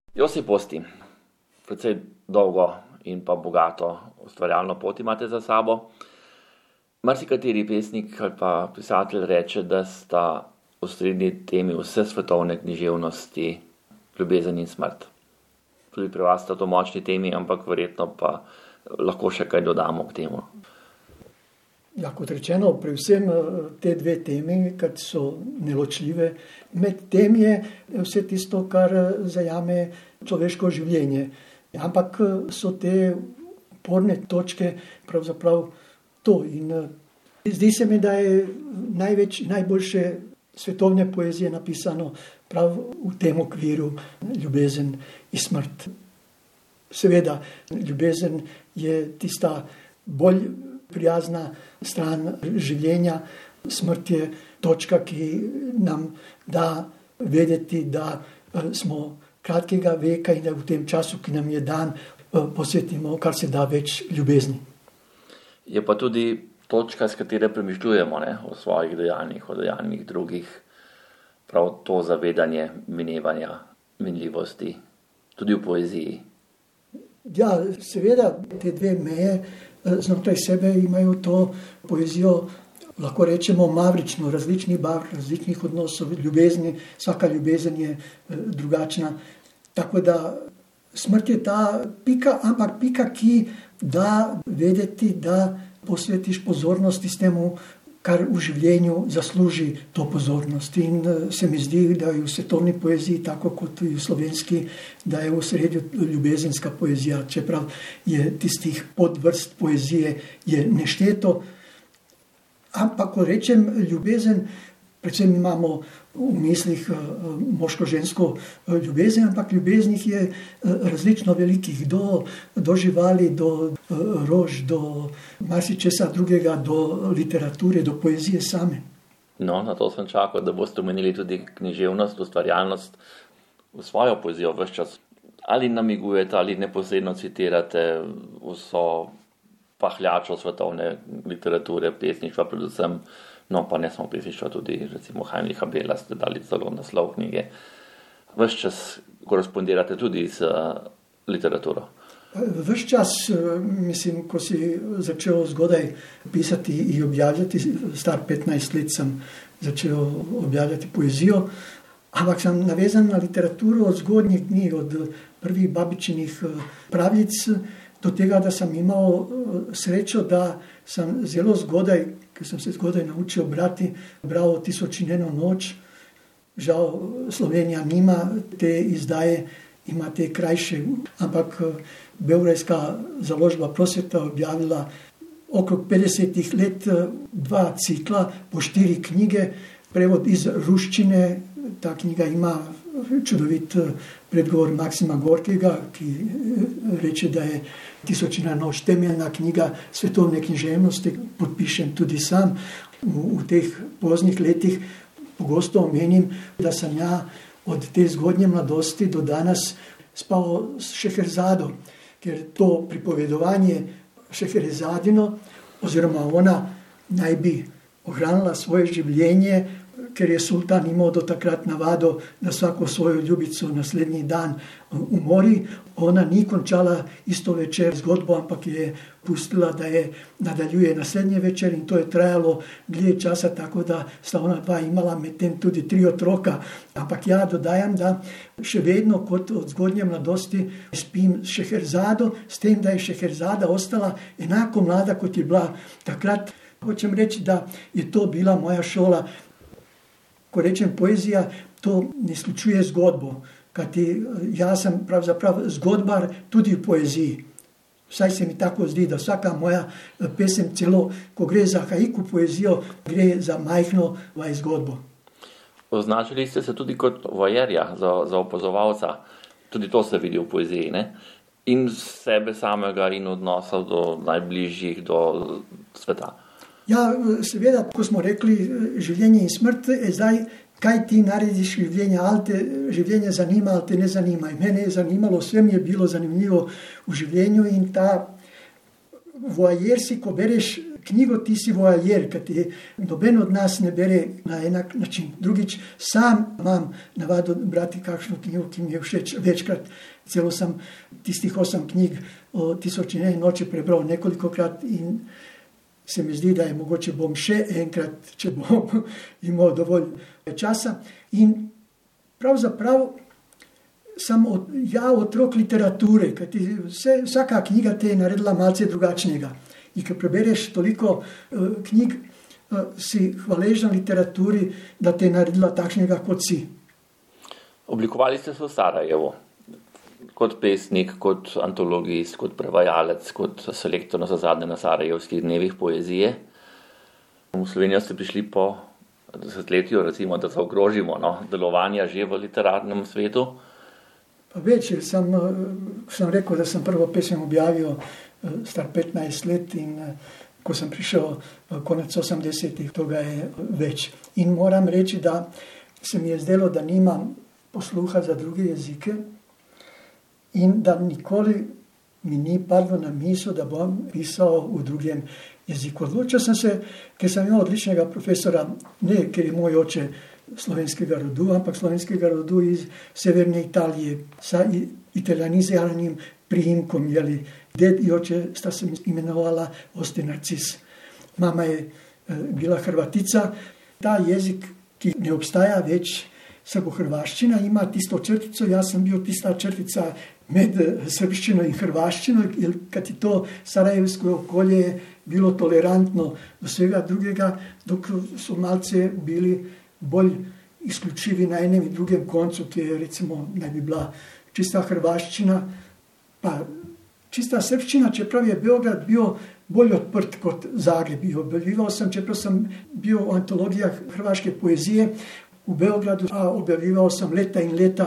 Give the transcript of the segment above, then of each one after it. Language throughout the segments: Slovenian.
Josip Pusti, precej dolgo in pa bogato ustvarjalno pot imate za sabo. Marsikateri pesnik ali pa pisatelj reče, da sta osrednji temi vse svetovne književnosti ljubezen in smrt. Tudi pri vas sta to močni temi, ampak verjetno pa lahko še kaj dodamo k temu. Ja, kot rečeno, pri vsem te dve temi, kar so neločljive, med tem je vse tisto, kar zajame človeško življenje. Ampak so te oporne točke pravzaprav to. In zdi se mi, da je najboljše svetovne poezije napisano prav v tem okviru ljubezen in smrt. Seveda, ljubezen je tista bolj prijazna stran življenja, smrt je točka, ki nam da vedeti, da smo kratkega veka in da v tem času, ki nam je dan, posvetimo kar se da več ljubezni. Je pa tudi točka, s katere premišljujemo o svojih dejanjih, o dejanjih drugih, prav to zavedanje minevanja, minljivosti, tudi v poeziji. Ja, seveda, te dve meje znotraj sebe imajo to poezijo, lahko rečemo, mavrično, različnih barv, različnih odnosov, ljubezni, vsaka ljubezen je drugačna. Tako da smrt je ta pika, ampak pika, ki da vedeti, da posvetiš pozornosti s temu, kar v življenju zasluži to pozornost. In se mi zdi, da je v svetovni poeziji, tako kot v slovenski, da je v sredju ljubezenska poezija, čeprav je tistih podvrst poezije je nešteto. Ampak, ko rečem ljubezen, predvsem imamo v mislih moško-žensko ljubezen, ampak ljubeznih je različno velikih, do živali, do rož, do marsičesa drugega, do literature, do poezije same. No, na to sem čakal, da boste omenili tudi književnost, ustvarjalnost v svojo poezijo ves čas. Ali namigujete, ali neposredno citirate vso pahljačo svetovne literature, pesništva predvsem, no pa ne samo pesništva, tudi recimo Heinricha Bella ste dali celo naslov knjige. Ves čas korespondirate tudi z literaturo. Ves čas, mislim, ko si začel zgodaj pisati in objavljati, star 15 let sem začel objavljati poezijo, ampak sem navezan na literaturo od zgodnjih dni, od prvih babičinih pravljic, do tega, da sem imel srečo, da sem zelo zgodaj, ker sem se zgodaj naučil brati, bral Tisoč in eno noč. Žal Slovenija nima te izdaje, ima te krajše, ampak beograjska založba Prosveta objavila okrog 50 let 2 cikla po 4 knjige, prevod iz ruščine. Ta knjiga ima čudovit predgovor Maksima Gorkega, ki reče, da je Tisoč in ena noč temeljna knjiga svetovne književnosti, podpišem tudi sam. V teh poznih letih pogosto omenim, da sem ja od te zgodnje mladosti do danes spal s Šeherzado, ker to pripovedovanje Šeherezadino, oziroma ona naj bi ohranila svoje življenje, ker je sultan imel do takrat navado, da vsako svojo ljubico naslednji dan umori. Ona ni končala isto večer zgodbo, ampak je pustila, da je nadaljuje naslednji večer in to je trajalo dlje časa, tako da sta ona dva imala med tem tudi 3 otroka. Ampak ja, dodajam, da še vedno kot od zgodnje mladosti spim s Šeherzado, s tem, da je Šeherzada ostala enako mlada, kot je bila takrat. Hočem reči, da je to bila moja šola. Ko rečem poezija, to ne izključuje zgodbo, kajti jaz sem pravzaprav zgodbar tudi v poeziji. Vsaj se mi tako zdi, da vsaka moja pesem, celo ko gre za haiku poezijo, gre za majhno zgodbo. Označili ste se tudi kot voajerja, za opazovalca. Tudi to se vidi v poeziji, ne? In sebe samega in odnosov do najbližjih, do sveta. Ja, seveda, ko smo rekli življenje in smrt, zdaj, kaj ti narediš življenje, ali te življenje zanima, ali te ne zanima. In mene je zanimalo, vse mi je bilo zanimivo v življenju in ta voajer si, ko bereš knjigo Ti si voajer, ker ti noben od nas ne bere na enak način. Drugič, sam imam navado brati kakšno knjigo, ki mi je všeč večkrat. Celo sem tistih 8 knjig o 1001 noči prebral nekolikokrat in se mi zdi, da je mogoče bom še enkrat, če bom imel dovolj časa. In pravzaprav sem otrok literature, kajti vsaka knjiga te je naredila malce drugačnega. In ko prebereš toliko knjig, si hvaležen literaturi, da te je naredila takšnega, kot si. Oblikovali ste se v Sarajevu kot pesnik, kot antologist, kot prevajalec, kot selektor nazadnje na Sarajevskih dnevih poezije. V Slovenijo ste prišli po desetletju, recimo, da zaokrožimo delovanja že v literarnem svetu. Pa več, sem rekel, da sem prvo pesem objavil star 15 let in ko sem prišel konec 80-ih, toga je več. In moram reči, da se mi je zdelo, da nimam posluha za druge jezike in da nikoli mi ni padlo na misel, da bom pisal v drugem jeziku. Odločil sem se, ker sem imel odličnega profesora, ne ker je moj oče slovenskega rodu, ampak slovenskega rodu iz severne Italije, sa italijaniziranim priimkom, ded in oče sta se imenovala Osti Narcis. Mama je bila Hrvatica. Ta jezik, ki ne obstaja več, srbohrvaščina, ima tisto črtico, jaz sem bil tista črtica med srbščino in hrvaščino, kajti to sarajevsko okolje je bilo tolerantno do vsega drugega, dok so malce bili bolj izključivi na enem in drugem koncu, ki je recimo naj bi bila čista hrvaščina, pa čista srbščina, čeprav je Beograd bil bolj odprt kot Zagreb. Objavljival sem, čeprav sem bil v antologijah hrvaške poezije v Beogradu, objavljival sem leta in leta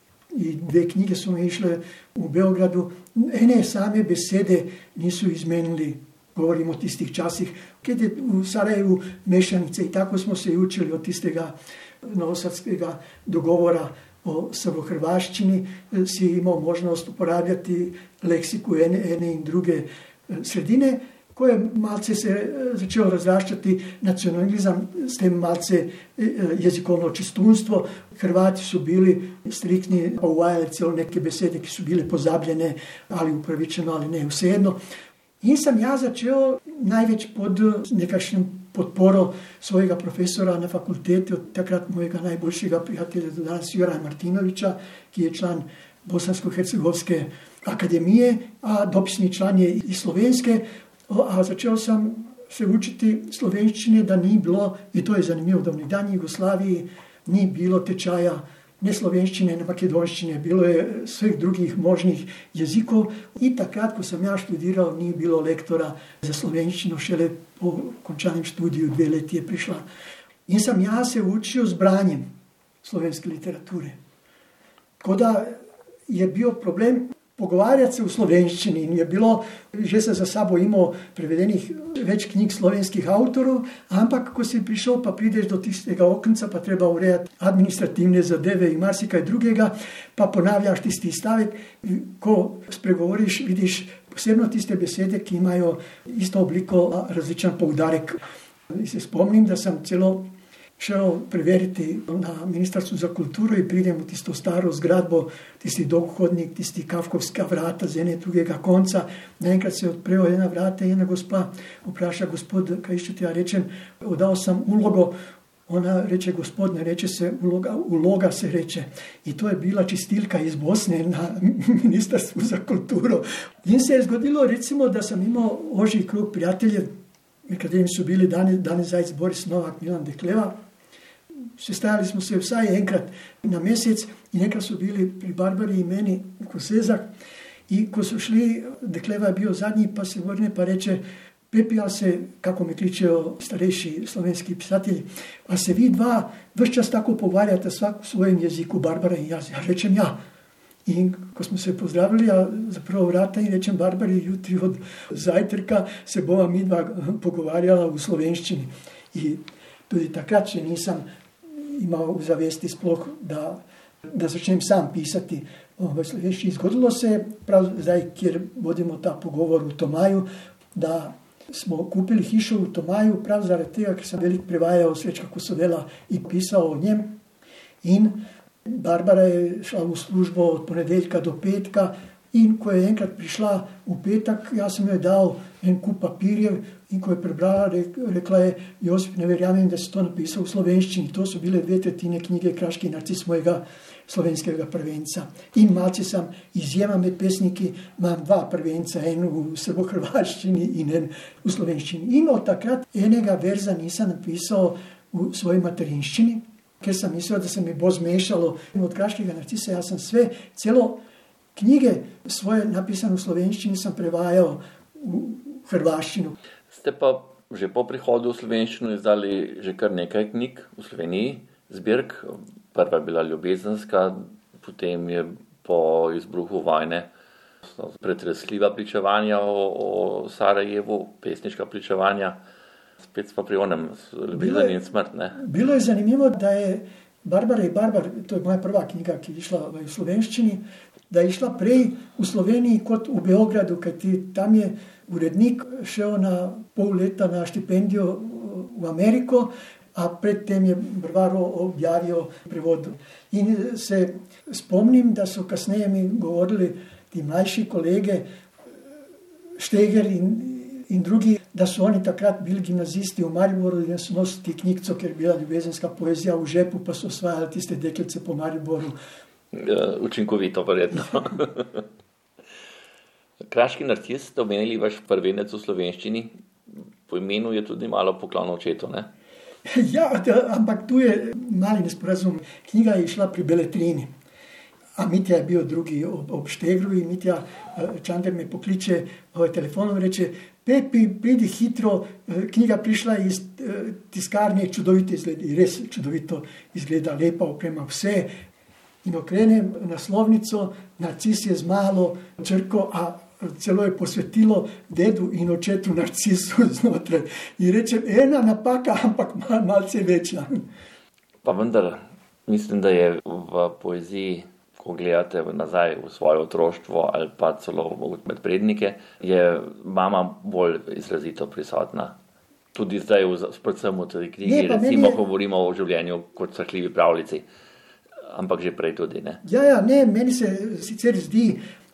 in 2 knjige so mi išle v Beogradu. Ene same besede niso izmenili, govorim o tistih časih, kad je v Sarajevu mešanice i tako smo se učili od tistega novosadskega dogovora o srbohrvaščini, si imao možnost uporabljati leksiku ene in druge sredine, koje malce se začelo razraščati nacionalizam, s tem malce jezikovno čistunstvo. Hrvati su bili striktni, pa uvajali celo neke besede, ki su bile pozabljene, ali upravičeno, ali ne, vsejedno. In sam ja začel največ pod nekakšnim podporo svojega profesora na fakulteti, od takrat mojega najboljšega prijatelja do danas Juraja Martinovića, ki je član Bosansko-Hercegovske akademije, a dopisni član je i slovenske. A začel sam se učiti slovenščine, da ni bilo, i to je zanimljivo, da v nekdanji Jugoslaviji ni bilo tečaja ne slovenščine, ne makedonščine, bilo je svih drugih možnih jezikov i takrat, ko sam ja študirao, ni bilo lektora za slovenščino, šele po končanem študiju 2 leti je prišla. In sam ja se učio s branjem slovenske literature. Tako da je bio problem pogovarjati se u slovenščini in je bilo, že se za sabo imao prevedenih več knjig slovenskih autorov, ampak ko si prišel pa prideš do tistega oknca, pa treba urejati administrativne zadeve in marsikaj drugega, pa ponavljaš tisti stavek, ko spregovoriš, vidiš posebno tiste besede, ki imajo isto obliko, a različen poudarek. In se spomnim, da sem celo šel preveriti na Ministrstvu za kulturo in pridem v tisto staro zgradbo, tisti dolgohodnik, tisti kafkovska vrata z ene drugega konca. Naenkrat se odprejo ena vrata in ena gospa vpraša, gospod, kaj iščete? Ja rečem, oddal sem ulogo. Ona reče, gospod, ne reče se uloga se reče. In to je bila čistilka iz Bosne na Ministrstvu za kulturo. In se je zgodilo, recimo, da sem imel ožji krug prijateljev, med katerimi su bili Dane Zajc, Boris Novak, Milan Dekleva. Sestajali smo se vsaj enkrat na mesec in enkrat su bili pri Barbari i meni u Kosezah. I ko su šli, Dekleva je bio zadnji, pa se vrne pa reče, Pepi, a se, kako me kličejo starejši slovenski pisatelji, a se vi dva vse čas tako pogovarjate svak u svojem jeziku, Barbara i jaz. Ja rečem ja. In ko smo se pozdravili, ja zapravo vrata in rečem Barbari, jutri od zajtrka se bova mi dva pogovarjala u slovenščini. I tudi takrat še nisam imao v zavesti sploh, da začnem sam pisati v slovenščini. Zgodilo se, prav zdaj, kjer vodimo ta pogovor v Tomaju, da smo kupili hišo v Tomaju, prav zaradi tega, ker sem veliko prevajal Srečka Kosodela in pisal o njem. In Barbara je šla v službo od ponedeljka do petka in ko je enkrat prišla v petek, jaz sem jo dal en kup papirjev in ko je prebrala, rekla je: Josip, ne verjamem, da si to napisal v slovenščini. To so bile 2/3 knjige Kraški narcis mojega slovenskega prvenca. In malce sem izjema med pesniki, imam 2 prvenca, en v srbohrvaščini in en v slovenščini. In od takrat enega verza nisem napisal v svoji materinščini, ker sem mislil, da se mi bo zmešalo. In od Kraškega narcisa jaz sem celo knjige svoje napisane v slovenščini sem prevajal v hrvaščino. Ste pa že po prihodu v slovenščino izdali že kar nekaj knjig v Sloveniji, zbirk. Prva je bila ljubezenska, potem je po izbruhu vojne pretresljiva pričevanja o Sarajevu, pesniška pričevanja. Spet pa pri onem ljubezen in smrt, ne? Bilo je zanimivo, da je Barbara i Barbar, to je moja prva knjiga, ki je išla v slovenščini, da je išla prej v Sloveniji kot v Beogradu, kajti tam je urednik šel na pol leta na štipendijo v Ameriko, a predtem je Barbaro objavil prevod. In se spomnim, da so kasneje mi govorili ti mlajši kolege, Šteger in drugi, da so oni takrat bili gimnazisti v Mariboru in so nosili knjigco, ker je bila ljubezenska poezija v žepu, pa so osvajali tiste deklice po Mariboru. Učinkovito, verjetno. Kraški narcis ste omenili vaš prvenec v slovenščini. Po imenu je tudi malo poklon očetu, ne? Ja, ampak tu je mali nesporazum. Knjiga je išla pri Beletrini. A Mitja je bil drugi ob Štegru in Mitja Čander me pokliče telefonom in reče: Pepi, pridi hitro, knjiga prišla iz tiskarne, čudovito izgleda, res čudovito izgleda, lepa oprema, vse. In okrenem naslovnico, narcis je z malo črko, a celo je posvetilo dedu in očetu narcisu znotraj. In rečem, ena napaka, ampak malce večja. Pa vendar, mislim, da je v poeziji, ko gledate nazaj v svoje otroštvo ali pa celo med prednike, je mama bolj izrazito prisotna. Tudi zdaj, predvsem v tej knjigi, recimo, govorimo o življenju kot srhljivi pravljici, ampak že prej tudi, ne? Ja, meni se sicer zdi,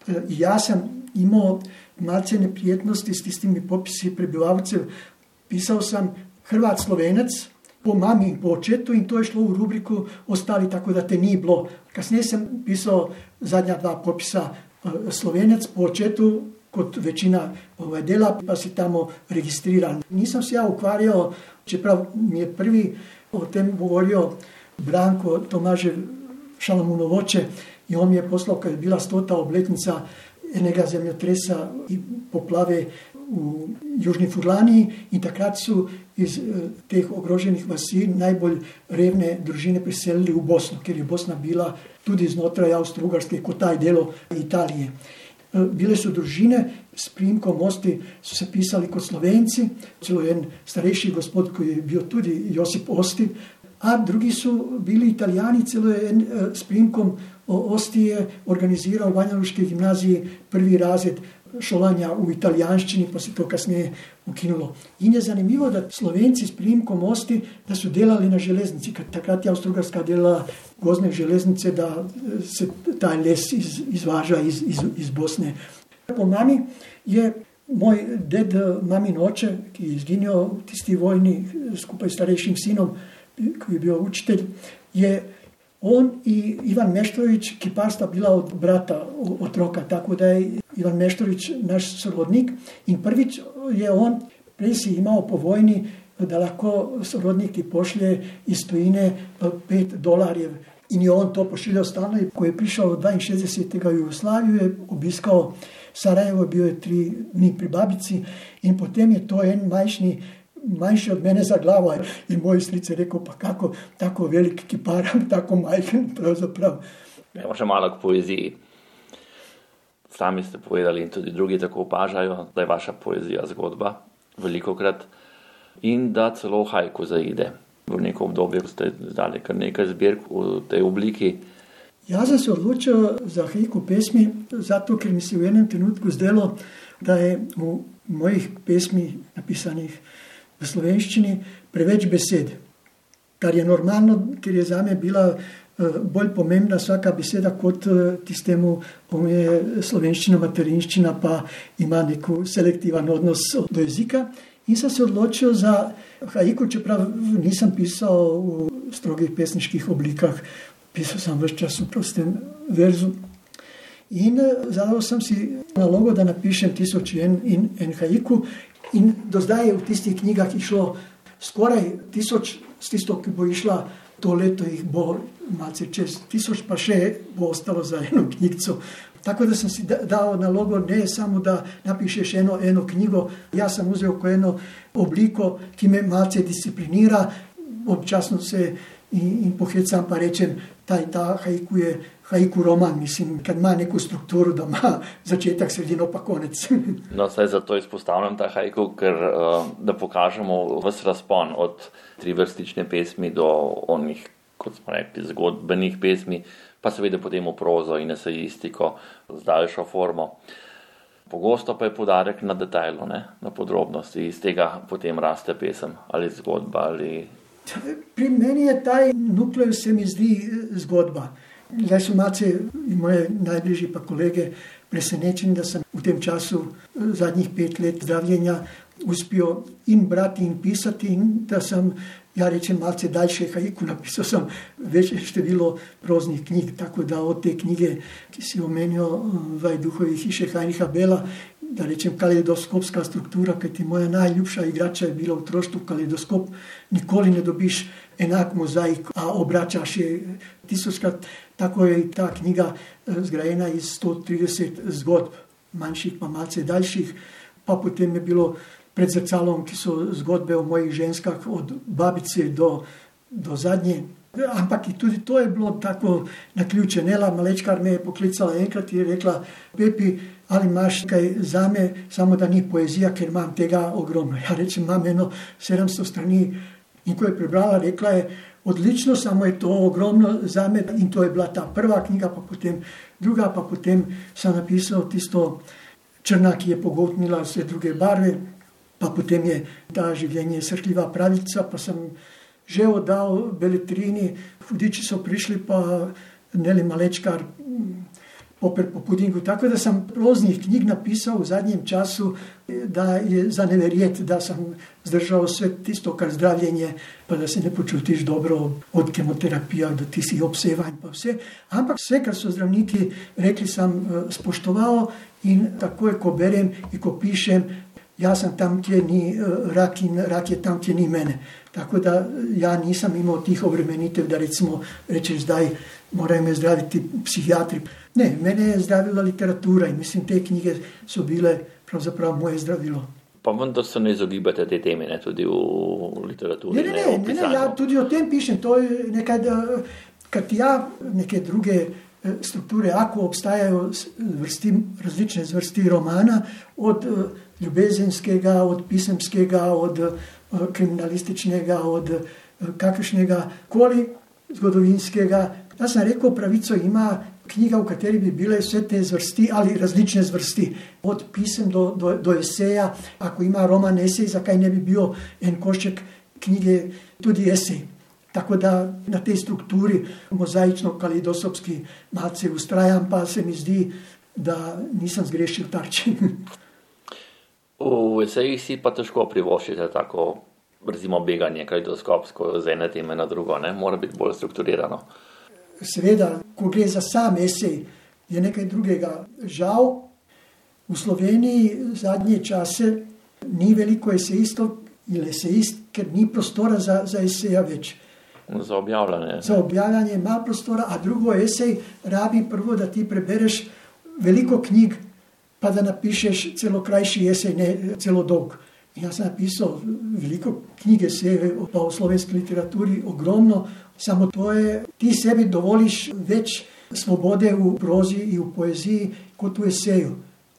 jaz sem imel malce neprijetnosti s tistimi popisi prebivalcev. Pisal sem Hrvat Slovenec, po mami in po očetu, in to je šlo v rubriku Ostali, tako da te ni bilo. Kasneje sem pisal zadnja 2 popisa Slovenec po očetu, kot večina dela, pa si tam registriran. Nisem se ukvarjal, čeprav mi je prvi o tem govoril Branko Tomažev Šalamunov oče, in on mi je poslal, kad je bila 100. obletnica enega zemljotresa in poplave v Južni Furlaniji, in takrat so iz teh ogroženih vasi najbolj revne družine preselili v Bosno, ker je Bosna bila tudi znotraj Avstro-Ugarske kot taj delo Italije. Bile so družine s priimkom Osti, so se pisali kot Slovenci, celo en starejši gospod, ki je bil tudi Josip Osti, a drugi so bili Italijani, celo en s priimkom Osti je organiziral v Banjaluški gimnaziji prvi razred šolanja v italijanščini, pa se to kasneje ukinulo. In je zanimivo, da Slovenci s priimkom Osti, da so delali na železnici, ker takrat je Avstro-Ugarska delala gozdne železnice, da se ta les izvaža iz Bosne. Po mami je moj ded, mamin oče, ki je izginil v tisti vojni skupaj s starejšim sinom, ki je bil učitelj, je on in Ivan Meštrović, ki pa sta bila od brata otroka, tako da je Ivan Meštrović naš sorodnik. In prvič je on, prej si imel po vojni, da lahko sorodnik ti pošlje iz tujine $5. In je on to pošiljal stalno. Ko je prišel 62. v Jugoslavijo, je obiskal Sarajevo, bil je 3 dni pri babici in potem je to en manjši od mene za glavo. In moj stric je rekel, pa kako tako velik kipar, tako majhen pravzaprav. Gremo še malo k poeziji. Sami ste povedali in tudi drugi tako opažajo, da je vaša poezija zgodba velikokrat in da celo haiku zaide. V neko obdobje ste izdali kar nekaj zbirk v tej obliki. Jaz sem se odločil za haiku pesmi, zato ker mi se v enem trenutku zdelo, da je v mojih pesmih, napisanih v slovenščini, preveč besed. Kar je normalno, ker je zame bila bolj pomembna vsaka beseda kot tistemu, ko je slovenščina, materinščina, pa ima neko selektiven odnos do jezika. In sem se odločil za haiku, čeprav nisem pisal v strogih pesniških oblikah, pisal sem ves čas v prostem verzu. In zadal sem si nalogo, da napišem 1001 in en haiku. In do zdaj je v tistih knjigah išlo skoraj 1000, s tisto, ki bo išla to leto, jih bo malce čez 1000, pa še bo ostalo za eno knjigico. Tako da sem si dal nalogo, ne samo da napišeš eno knjigo, jaz sem vzel eno obliko, ki me malce disciplinira, občasno se in pohecam pa rečem, ta haiku je haiku roman, mislim, kad ima neko strukturo, da ima začetek, sredino pa konec. No, saj zato izpostavljam ta haiku, ker da pokažemo ves razpon od trivrstične pesmi do onih, kot smo rekli, zgodbenih pesmi, pa seveda potem v prozo in esejistiko z daljšo formo. Pogosto pa je poudarek na detajlu, na podrobnosti, iz tega potem raste pesem ali zgodba ali... Pri meni je ta nukleus, se mi zdi, zgodba. Zdaj so malce moje najbližji pa kolege presenečeni, da sem v tem času zadnjih 5 let zdravljenja uspel in brati in pisati in da sem, ja rečem, malce daljše haiku, napisal sem večje število proznih knjig, tako da od te knjige, ki si omenil Vajduhovi hiše Heinricha Bella, da rečem kaleidoskopska struktura, kajti moja najljubša igrača je bila v otroštvu kaleidoskop, nikoli ne dobiš enak mozaik, a obračaš je 1000krat. Tako je ta knjiga zgrajena iz 130 zgodb, manjših pa malce daljših, pa potem je bilo pred zrcalom, ki so zgodbe o mojih ženskah od babice do zadnje. Ampak tudi to je bilo tako naključje. Nela Malečkar me je poklicala enkrat in je rekla, Pepi, ali imaš kaj zame, samo da ni poezija, ker imam tega ogromno. Ja rečem, imam 700 strani in ko je prebrala, rekla je, odlično, samo je to ogromno zame in to je bila ta prva knjiga, pa potem druga, pa potem sem napisal tisto Črna, ki je pogotnila vse druge barve, pa potem je ta Življenje srhljiva pravica, pa sem že oddal beletrini, hudiči so prišli, pa Neli Malečkar, Poper po pudingu, tako da sem proznih knjig napisal v zadnjem času, da je za neverjet, da sem zdržal vse tisto, kar zdravljenje, pa da se ne počutiš dobro od kemoterapija do tistih obsevanj pa vse. Ampak vse, kar so zdravniki rekli, sem spoštoval in tako je, ko berem in ko pišem, jaz sem tam, kjer ni rak in rak je tam, kjer ni mene. Tako da ja nisem imel tih obremenitev, da recimo rečeš zdaj, morajo me zdraviti psihiatri. Ne, mene je zdravila literatura in mislim, te knjige so bile pravzaprav moje zdravilo. Pa vendar se ne izogibate te teme, tudi v literaturi? Ne, ja tudi o tem pišem. To je nekaj, kad ja neke druge strukture, ako obstajajo različne zvrsti romana, od ljubezenskega, od pisemskega, od kriminalističnega, od kakršnega koli zgodovinskega. Jaz sem rekel, pravico ima knjiga, v kateri bi bile vse te zvrsti ali različne zvrsti. Od pisem do eseja, ako ima roman esej, zakaj ne bi bil en košček knjige tudi esej. Tako da na tej strukturi mozaično-kaleidoskopski malce ustrajam, pa se mi zdi, da nisem zgrešil tarči. V esejih si pa težko privoščite tako, recimo, beganje kaleidoskopsko z ene teme na drugo, mora biti bolj strukturirano. Seveda, ko gre za sam esej, je nekaj drugega. Žal, v Sloveniji zadnje čase ni veliko esejistov in esejist, ker ni prostora za eseja več. Za objavljanje. Za objavljanje ima prostora, a drugo esej rabi prvo, da ti prebereš veliko knjig, pa da napišeš celo krajši esej, ne celo dolg. In jaz sem napisal veliko knjige esejev, pa v slovenski literaturi ogromno, samo to je, ti sebi dovoliš več svobode v prozi in v poeziji kot v eseju.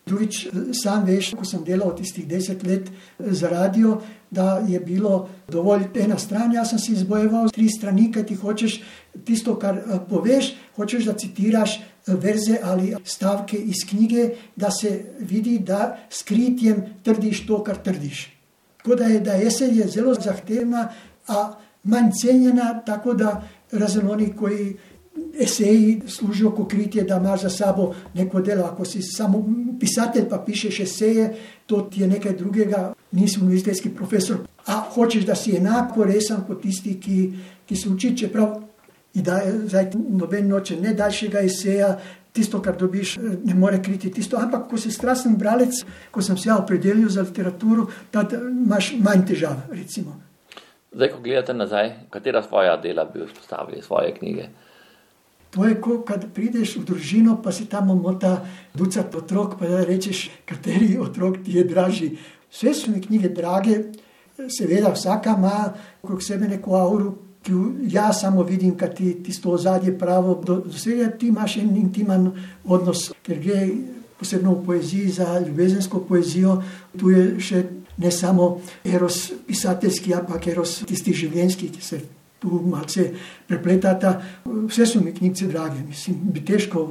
Drugič, sam veš, ko sem delal tistih 10 let za radio, da je bilo dovolj ena stran, jaz sem si izbojeval 3 strani, kaj ti hočeš tisto, kar poveš, hočeš, da citiraš verze ali stavke iz knjige, da se vidi, da s kritjem trdiš to, kar trdiš. Tako da esej je zelo zahtevna, a manj cenjena, tako da razen oni, koji eseji služijo kot kritje, da imaš za sabo neko delo. Ako si samo pisatelj pa pišeš eseje, to ti je nekaj drugega, nisi univerzitetski profesor. A hočeš, da si enako resen kot tisti, ki se uči, čeprav zdaj noben noče ne daljšega eseja, tisto, kar dobiš, ne more kriti tisto. Ampak, ko si strasten bralec, ko sem se ja opredelil za literaturo, tad imaš manj težav, recimo. Zdaj, ko gledate nazaj, katera svoja dela bi vzpostavili, svoje knjige? To je, kad prideš v družino, pa si tam omota ducat otrok, pa da rečeš, kateri otrok ti je dražji. Vse so mi knjige drage, seveda vsaka ima okrog sebe neko auru, ki ja samo vidim, kad ti tisto ozadje pravo, do vsega ti imaš en intiman odnos, ker gre posebno v poeziji za ljubezensko poezijo, tu je še ne samo eros pisateljski, ampak eros tisti življenjski, ki se tu malce prepletata. Vse so mi knjigce drage, mislim, bi težko.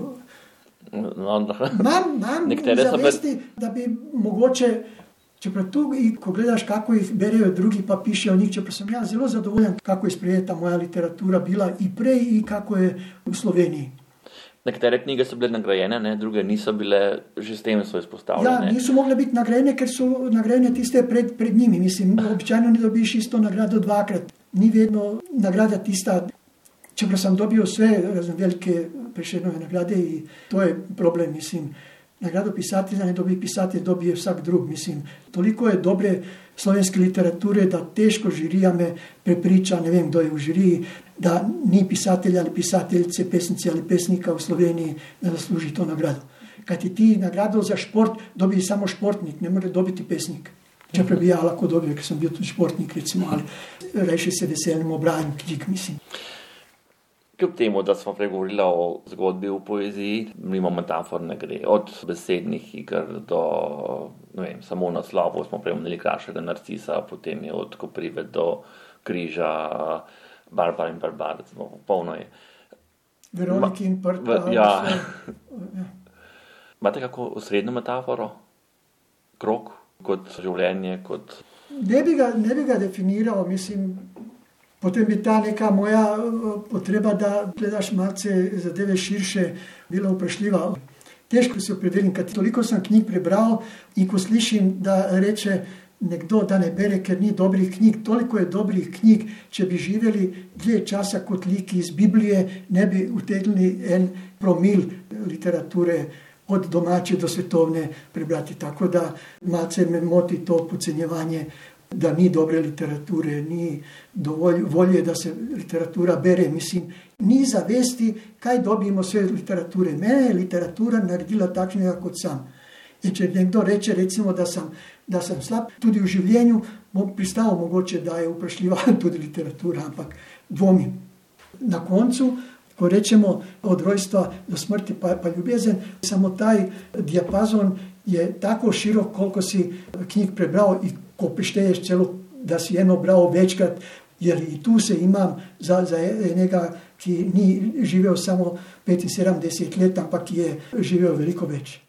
Imam zavesti, da bi mogoče, čeprav tu, ko gledaš, kako jih berejo drugi, pa pišejo njih, čeprav sem ja zelo zadovoljen, kako je sprejeta moja literatura bila i prej, i kako je v Sloveniji. Nekatere knjige so bile nagrajene, ne? Druge niso bile, že s tem so izpostavljene. Ja, niso mogle biti nagrajene, ker so nagrajene tiste pred njimi. Mislim, običajno ne dobiš isto nagrado 2-krat. Ni vedno nagrada tista, čeprav sem dobil vse velike Prešernove nagrade in to je problem, mislim. Nagrado pisatelja ne dobi pisatelj, dobi vsak drug, mislim. Toliko je dobre slovenske literature, da težko žirija me prepriča, ne vem, kdo je v žiriji, da ni pisatelja ali pisateljice, pesnice ali pesnika v Sloveniji, da zasluži to nagrado. Kajti ti nagrado za šport dobi samo športnik, ne more dobiti pesnik. Čeprav bi ja lahko dobil, ker sem bil tudi športnik, recimo, ali rejši se veselim obrajem knjig, mislim. Kljub temu, da smo pregovorili o zgodbi v poeziji, mimo metafor ne gre. Od besednih iger do, ne vem, samo naslovov smo preomenili Kraškega narcisa, potem je od Koprive do Križa, Barbar in Barbar, polno je. Veroniki in Prta. Ja. Imate kako osrednjo metaforo? Krog, kot življenje, kot... Ne bi ga definiral, mislim... Potem bi ta neka moja potreba, da gledaš malce zadeve širše, bila vprašljiva. Težko se opredelim, ker toliko sem knjig prebral in ko slišim, da reče nekdo, da ne bere, ker ni dobrih knjig, toliko je dobrih knjig, če bi živeli dlje časa kot liki iz Biblije, ne bi utegnili 1 promil literature od domače do svetovne prebrati. Tako da malce me moti to podcenjevanje, da ni dobre literature, ni dovolj volje, da se literatura bere. Mislim, ni zavesti, kaj dobimo sve literature. Mene je literatura naredila takšnega kot sam. In če nekdo reče, recimo, da sem slab, tudi v življenju, bom pristal mogoče, da je vprašljiva tudi literatura, ampak dvomim. Na koncu, ko rečemo od rojstva do smrti pa ljubezen, samo taj diapazon je tako širok, koliko si knjig prebral in ko prišteješ celo, da si eno bral večkrat, jer i tu se imam za enega, ki ni živel samo 75 let, ampak je živel veliko več.